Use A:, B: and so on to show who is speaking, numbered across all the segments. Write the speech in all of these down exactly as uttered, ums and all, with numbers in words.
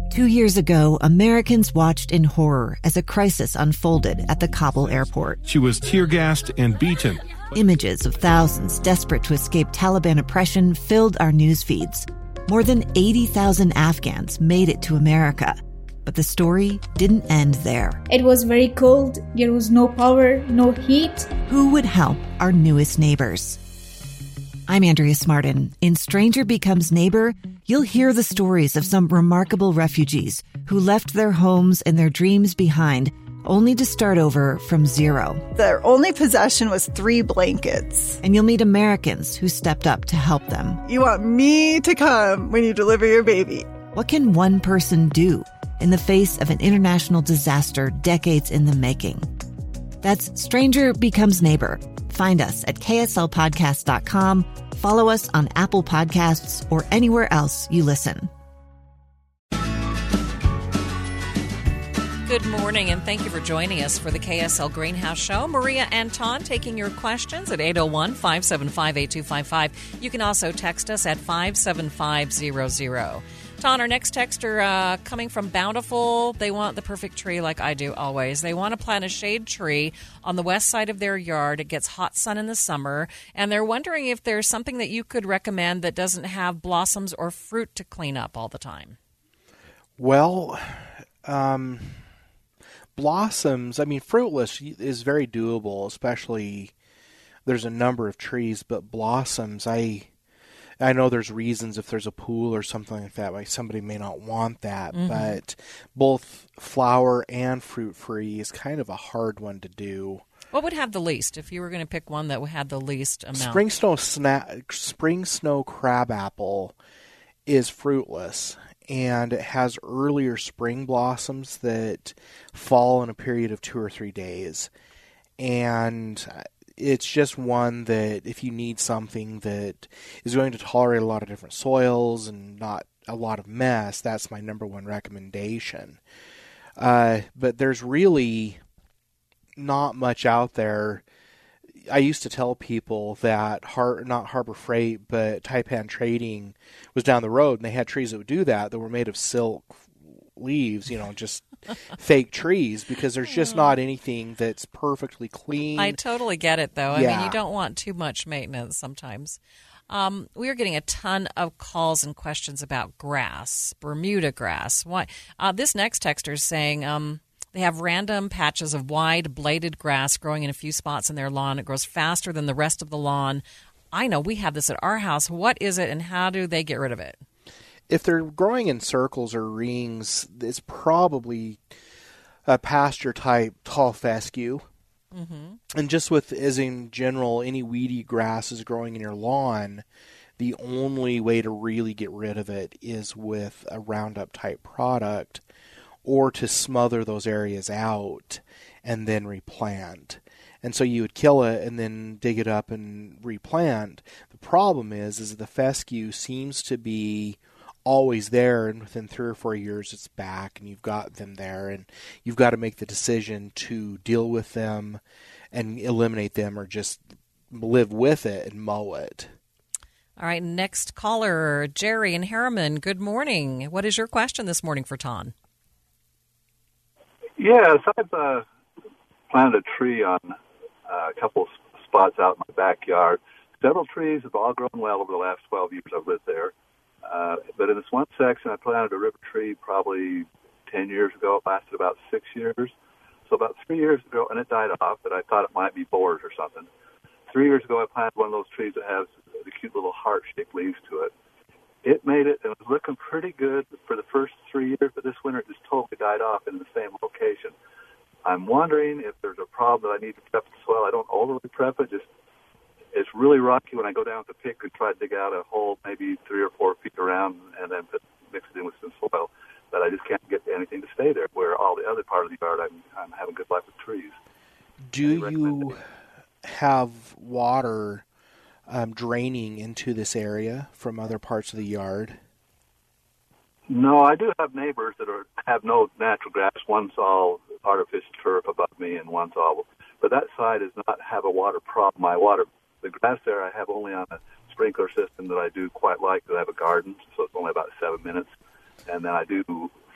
A: Two years ago, Americans watched in horror as a crisis unfolded at the Kabul airport.
B: She was tear-gassed and beaten.
A: Images of thousands desperate to escape Taliban oppression filled our news feeds. More than eighty thousand Afghans made it to America. But the story didn't end there.
C: It was very cold. There was no power, no heat.
A: Who would help our newest neighbors? I'm Andrea Smartin. In Stranger Becomes Neighbor, you'll hear the stories of some remarkable refugees who left their homes and their dreams behind, only to start over from zero.
D: Their only possession was three blankets.
A: And you'll meet Americans who stepped up to help them.
D: You want me to come when you deliver your baby.
A: What can one person do in the face of an international disaster decades in the making? That's Stranger Becomes Neighbor. Find us at K S L podcast dot com. Follow us on Apple Podcasts or anywhere else you listen.
E: Good morning, and thank you for joining us for the K S L Greenhouse Show. Maria Anton taking your questions at eight oh one, five seven five, eight two five five. You can also text us at five seven five zero zero. Ton, our next texter uh, coming from Bountiful. They want the perfect tree like I do always. They want to plant a shade tree on the west side of their yard. It gets hot sun in the summer, and they're wondering if there's something that you could recommend that doesn't have blossoms or fruit to clean up all the time.
F: Well, um, blossoms, I mean, fruitless is very doable, especially there's a number of trees, but blossoms, I... I know there's reasons if there's a pool or something like that, why somebody may not want that, mm-hmm. but both flower and fruit-free is kind of a hard one to do.
E: What would have the least if you were going to pick one that had the least amount?
F: Spring snow, sna- spring snow crabapple is fruitless, and it has earlier spring blossoms that fall in a period of two or three days. And it's just one that if you need something that is going to tolerate a lot of different soils and not a lot of mess, that's my number one recommendation. Uh, but there's really not much out there. I used to tell people that, Har- not Harbor Freight, but Taipan Trading was down the road, and they had trees that would do that, that were made of silk leaves, you know, just fake trees, because there's just not anything that's perfectly clean.
E: I totally get it, though. I
F: yeah.
E: mean, you don't want too much maintenance sometimes. Um, we are getting a ton of calls and questions about grass, Bermuda grass. Why? Uh, this next texter is saying um, they have random patches of wide bladed grass growing in a few spots in their lawn. It grows faster than the rest of the lawn. I know we have this at our house. What is it, and how do they get rid of it?
F: If they're growing in circles or rings, it's probably a pasture-type tall fescue. Mm-hmm. And just with, as in general, any weedy grass is growing in your lawn, the only way to really get rid of it is with a Roundup-type product, or to smother those areas out and then replant. And so you would kill it and then dig it up and replant. The problem is, is the fescue seems to be always there, and within three or four years it's back, and you've got them there, and you've got to make the decision to deal with them and eliminate them, or just live with it and mow it.
E: All right, next caller, Jerry in Harriman. Good morning. What is your question this morning for Ton?
G: Yes, I've uh, planted a tree on uh, a couple of spots out in my backyard. Several trees have all grown well over the last twelve years I've lived there. Uh, but in this one section, I planted a river tree probably ten years ago. It lasted about six years. So about three years ago, and it died off, but I thought it might be borers or something. Three years ago, I planted one of those trees that has the cute little heart-shaped leaves to it. It made it, and it was looking pretty good for the first three years, but this winter it just totally died off in the same location. I'm wondering if there's a problem that I need to prep the soil. I don't overly prep it, just it's really rocky when I go down with the pick and try to dig out a hole maybe three or four feet around and then put, mix it in with some soil. But I just can't get anything to stay there, where all the other part of the yard I'm, I'm having good luck with trees.
F: Do you have water um, draining into this area from other parts of the yard?
G: No, I do have neighbors that are have no natural grass. One's all artificial turf above me, and one's all. But that side does not have a water problem. My water, the grass there, I have only on a sprinkler system that I do quite like. That I have a garden, so it's only about seven minutes. And then I do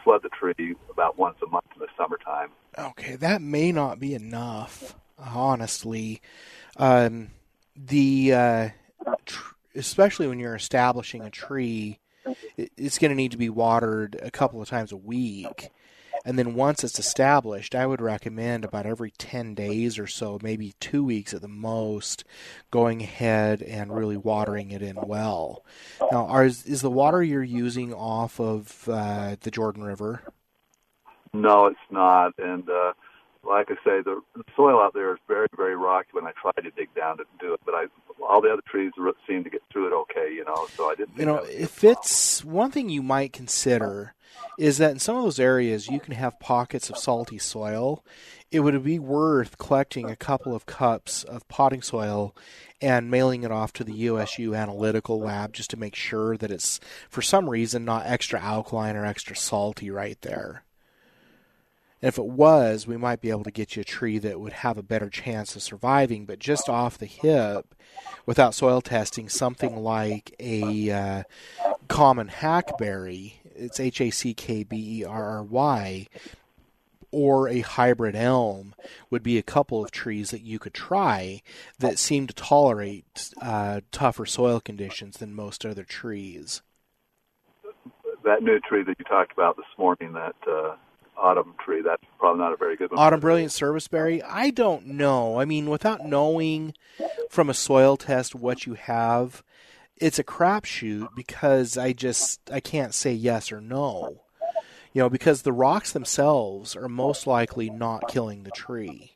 G: flood the tree about once a month in the summertime.
F: Okay, that may not be enough, honestly. Um, the uh, tr- especially when you're establishing a tree, it, it's going to need to be watered a couple of times a week. And then once it's established, I would recommend about every ten days or so, maybe two weeks at the most, going ahead and really watering it in well. Now, are, is the water you're using off of uh, the Jordan River?
G: No, it's not. And uh, like I say, the, the soil out there is very, very rocky when I try to dig down to do it. But I, all the other trees seem to get through it okay, you know. So I didn't.
F: You know, if it's one thing you might consider is that in some of those areas you can have pockets of salty soil. It would be worth collecting a couple of cups of potting soil and mailing it off to the U S U Analytical Lab just to make sure that it's, for some reason, not extra alkaline or extra salty right there. And if it was, we might be able to get you a tree that would have a better chance of surviving. But just off the hip, without soil testing, something like a uh, common hackberry, it's H A C K B E R R Y, or a hybrid elm would be a couple of trees that you could try that seem to tolerate uh, tougher soil conditions than most other trees.
G: That new tree that you talked about this morning, that uh, autumn tree, that's probably not a very good one.
F: Autumn Brilliant Serviceberry? I don't know. I mean, without knowing from a soil test what you have, it's a crapshoot because I just, I can't say yes or no. You know, because the rocks themselves are most likely not killing the tree.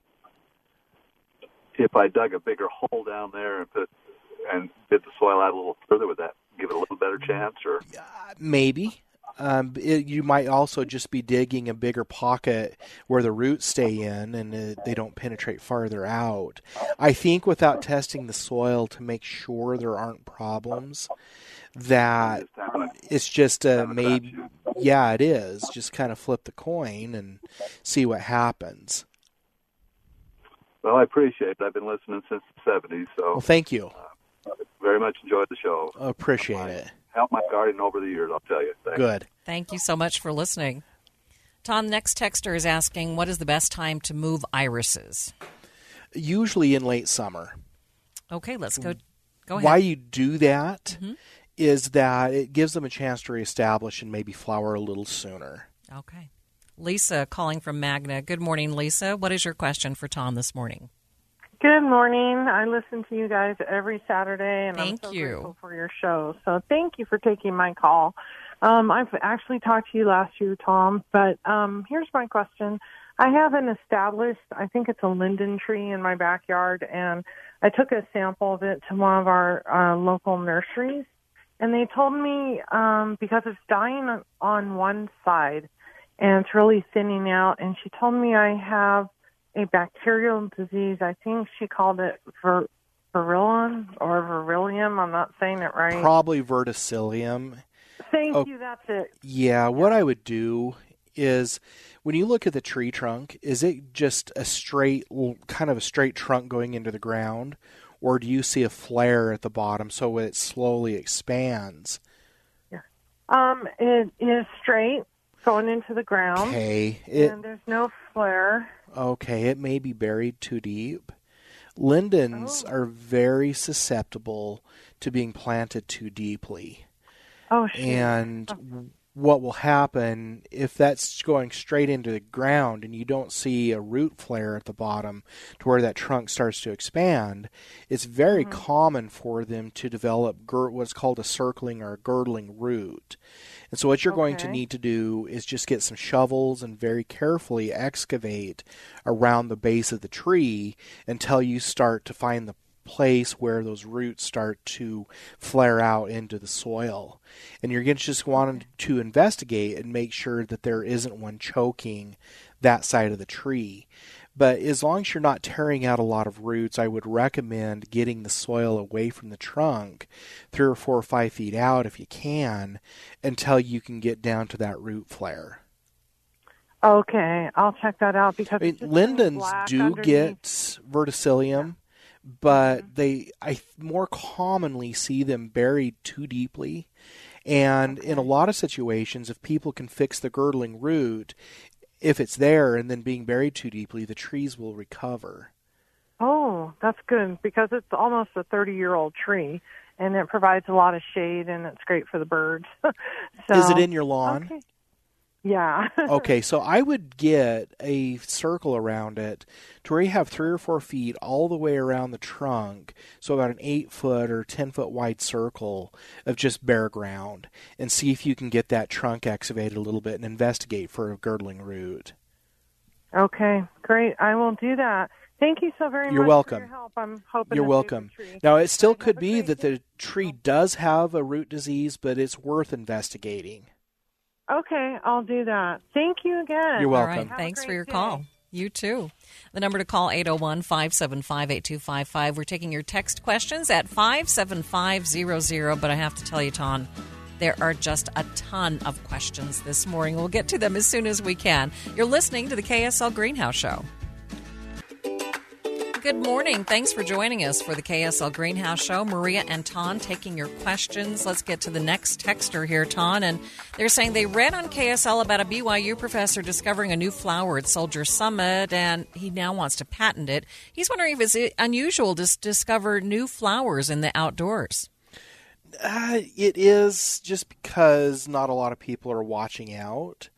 G: If I dug a bigger hole down there and put and did the soil out a little further, would that give it a little better chance? Or
F: uh, maybe. Um, it, you might also just be digging a bigger pocket where the roots stay in and uh, they don't penetrate farther out. I think without testing the soil to make sure there aren't problems, that it's just a maybe. Yeah, it is. Just kind of flip the coin and see what happens.
G: Well, I appreciate it. I've been listening since the seventies, so
F: well, thank you.
G: Uh, very much enjoyed the show.
F: Appreciate it.
G: Helped my garden over the years, I'll tell you. Thanks.
F: Good.
E: Thank you so much for listening. Tom, next texter is asking, what is the best time to move irises?
F: Usually in late summer.
E: Okay, let's go. Go ahead.
F: Why you do that
E: mm-hmm.
F: is that it gives them a chance to reestablish and maybe flower a little sooner.
E: Okay. Lisa calling from Magna. Good morning, Lisa. What is your question for Tom this morning?
H: Good morning. I listen to you guys every Saturday, and
E: thank
H: I'm so
E: you.
H: grateful for your show. So thank you for taking my call. Um, I've actually talked to you last year, Tom, but um, here's my question. I have an established, I think it's a linden tree in my backyard, and I took a sample of it to one of our uh, local nurseries, and they told me um, because it's dying on one side and it's really thinning out, and she told me I have a bacterial disease. I think she called it ver- Verilium or Verilium. I'm not saying it right.
F: Probably Verticillium.
H: Thank
F: oh,
H: you. That's it.
F: Yeah, what I would do is when you look at the tree trunk, is it just a straight, kind of a straight trunk going into the ground, or do you see a flare at the bottom so it slowly expands?
H: Yeah. Um, it is straight going into the ground.
F: Okay. It,
H: and there's no flare.
F: Okay, it may be buried too deep. Lindens oh. are very susceptible to being planted too deeply.
H: Oh, shit.
F: And
H: oh.
F: what will happen if that's going straight into the ground and you don't see a root flare at the bottom to where that trunk starts to expand, it's very mm-hmm. common for them to develop gir- what's called a circling or a girdling root. And so what you're okay. going to need to do is just get some shovels and very carefully excavate around the base of the tree until you start to find the place where those roots start to flare out into the soil. And you're going to just want to investigate and make sure that there isn't one choking that side of the tree. But as long as you're not tearing out a lot of roots, I would recommend getting the soil away from the trunk three or four or five feet out if you can until you can get down to that root flare.
H: Okay, I'll check that out because
F: I mean, lindens do
H: underneath.
F: get verticillium, but mm-hmm. they I more commonly see them buried too deeply. And okay. in a lot of situations, if people can fix the girdling root, if it's there and then being buried too deeply, the trees will recover.
H: Oh, that's good, because it's almost a thirty-year-old tree, and it provides a lot of shade, and it's great for the birds. So,
F: is it in your lawn?
H: Okay. Yeah.
F: Okay, so I would get a circle around it to where you have three or four feet all the way around the trunk, so about an eight-foot or ten-foot wide circle of just bare ground, and see if you can get that trunk excavated a little bit and investigate for a girdling root.
H: Okay, great. I will do that. Thank you so very
F: You're
H: much
F: welcome.
H: for your help. I'm hoping
F: You're
H: to
F: welcome.
H: save the tree.
F: Now, it still
H: Have
F: could
H: a
F: be
H: great
F: that the tree does have a root disease, but it's worth investigating.
H: Okay, I'll do that. Thank you again.
F: You're welcome.
E: All right,
H: Have
E: thanks for your
H: day.
E: call. You too. The number to call, eight oh one, five seven five, eight two five five. We're taking your text questions at five seven five zero zero, but I have to tell you, Ton, there are just a ton of questions this morning. We'll get to them as soon as we can. You're listening to the K S L Greenhouse Show. Good morning. Thanks for joining us for the K S L Greenhouse Show. Maria and Ton taking your questions. Let's get to the next texter here, Ton. And they're saying they read on K S L about a B Y U professor discovering a new flower at Soldier Summit, and he now wants to patent it. He's wondering if it's unusual to discover new flowers in the outdoors.
F: Uh, it is, just because not a lot of people are watching out.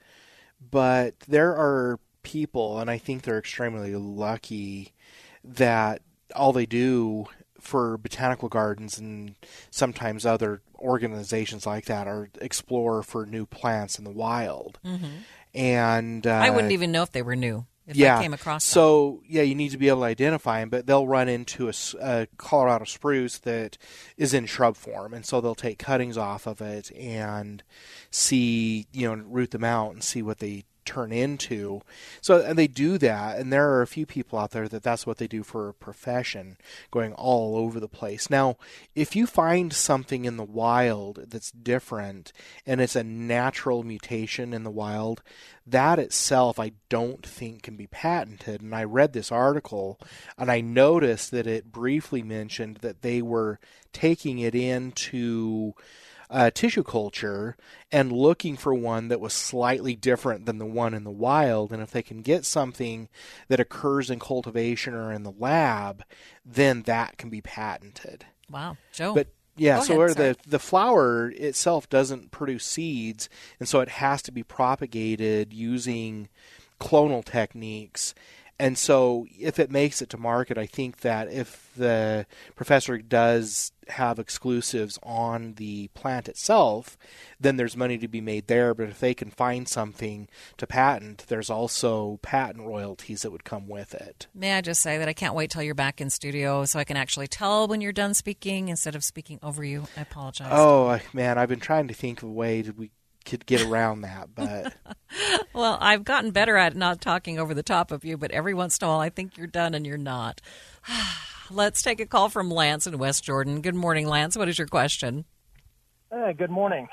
F: But there are people, and I think they're extremely lucky, that all they do for botanical gardens and sometimes other organizations like that are explore for new plants in the wild.
E: Mm-hmm.
F: And uh,
E: I wouldn't even know if they were new if
F: yeah,
E: I came across them.
F: So, yeah, you need to be able to identify them, but they'll run into a, a Colorado spruce that is in shrub form, and so they'll take cuttings off of it and see, you know, root them out and see what they turn into. So, and they do that, and there are a few people out there that that's what they do for a profession, going all over the place. Now, if you find something in the wild that's different and it's a natural mutation in the wild, that itself I don't think can be patented. And I read this article and I noticed that it briefly mentioned that they were taking it into Uh, tissue culture and looking for one that was slightly different than the one in the wild. And if they can get something that occurs in cultivation or in the lab, then that can be patented.
E: Wow. Joe.
F: But yeah,
E: Go
F: so
E: ahead,
F: where
E: sorry.
F: the, the flower itself doesn't produce seeds, and so it has to be propagated using clonal techniques. And so if it makes it to market, I think that if the professor does have exclusives on the plant itself, then there's money to be made there. But if they can find something to patent, there's also patent royalties that would come with it.
E: May I just say that I can't wait till you're back in studio so I can actually tell when you're done speaking instead of speaking over you. I apologize.
F: Oh, man, I've been trying to think of a way that we could get around that, but
E: well, I've gotten better at not talking over the top of you, but every once in a while I think you're done and you're not. Let's take a call from Lance in West Jordan. Good morning, Lance. What is your question?
I: Hey, good morning.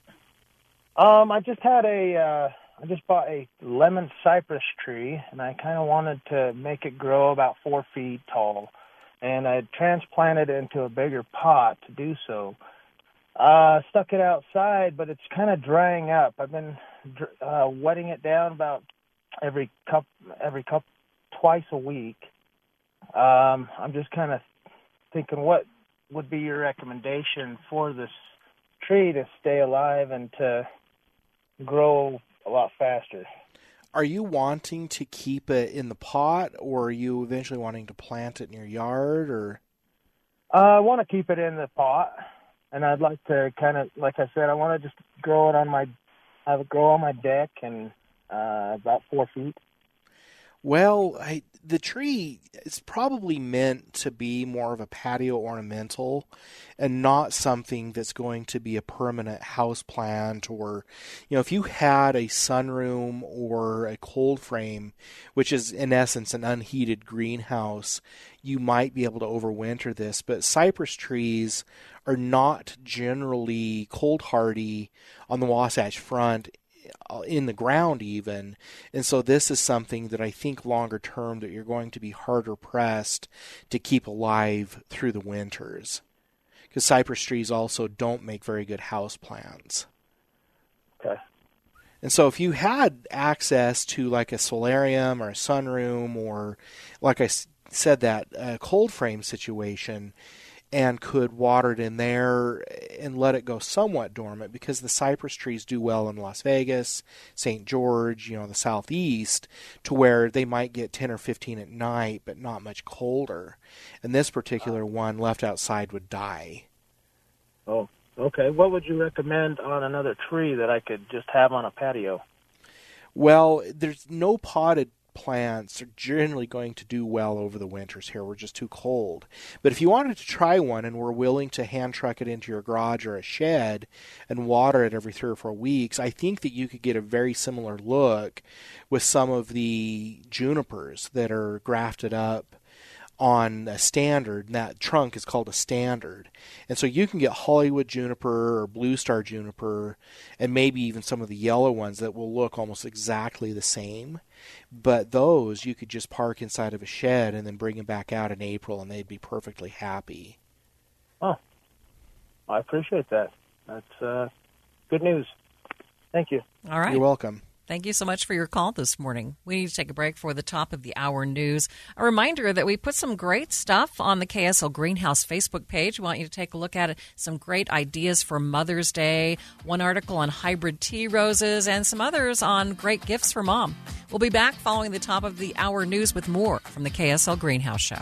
I: Um, I just had a, uh, I just bought a lemon cypress tree, and I kind of wanted to make it grow about four feet tall, and I transplanted it into a bigger pot to do so. Uh, stuck it outside, but it's kind of drying up. I've been uh, wetting it down about every cup, every cup, twice a week. Um, I'm just kind of thinking, what would be your recommendation for this tree to stay alive and to grow a lot faster?
F: Are you wanting to keep it in the pot, or are you eventually wanting to plant it in your yard? Or
I: uh, I want to keep it in the pot. And I'd like to kind of, like I said, I want to just grow it on my, have it grow on my deck and uh, about four feet.
F: Well, I, the tree is probably meant to be more of a patio ornamental and not something that's going to be a permanent house plant. Or, you know, if you had a sunroom or a cold frame, which is in essence an unheated greenhouse, you might be able to overwinter this. But cypress trees are not generally cold hardy on the Wasatch Front, in the ground even, and so this is something that I think longer term that you're going to be harder pressed to keep alive through the winters, because cypress trees also don't make very good house plants.
I: Okay.
F: And so if you had access to like a solarium or a sunroom or, like I said, that uh, cold frame situation, and could water it in there and let it go somewhat dormant, because the cypress trees do well in Las Vegas, Saint George, you know, the southeast, to where they might get ten or fifteen at night, but not much colder. And this particular one left outside would die.
I: Oh, okay. What would you recommend on another tree that I could just have on a patio?
F: Well, there's no potted plants are generally going to do well over the winters here. We're just too cold. But if you wanted to try one and were willing to hand truck it into your garage or a shed and water it every three or four weeks, I think that you could get a very similar look with some of the junipers that are grafted up on a standard, and that trunk is called a standard. And so you can get Hollywood juniper or Blue Star juniper and maybe even some of the yellow ones that will look almost exactly the same. But those you could just park inside of a shed and then bring them back out in April, and they'd be perfectly happy.
I: Oh, I appreciate that. That's uh, good news. Thank you.
E: All right.
F: You're welcome.
E: Thank you so much for your call this morning. We need to take a break for the top of the hour news. A reminder that we put some great stuff on the K S L Greenhouse Facebook page. We want you to take a look at it. Some great ideas for Mother's Day, one article on hybrid tea roses, and some others on great gifts for mom. We'll be back following the top of the hour news with more from the K S L Greenhouse Show.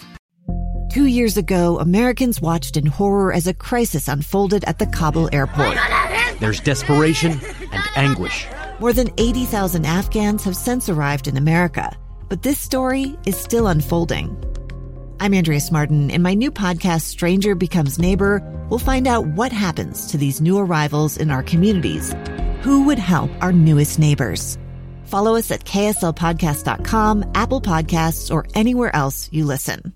A: Two years ago, Americans watched in horror as a crisis unfolded at the Kabul airport.
J: There's desperation and anguish.
A: More than eighty thousand Afghans have since arrived in America, but this story is still unfolding. I'm Andrea Smartin. In my new podcast, Stranger Becomes Neighbor, we'll find out what happens to these new arrivals in our communities. Who would help our newest neighbors? Follow us at K S L podcast dot com, Apple Podcasts, or anywhere else you listen.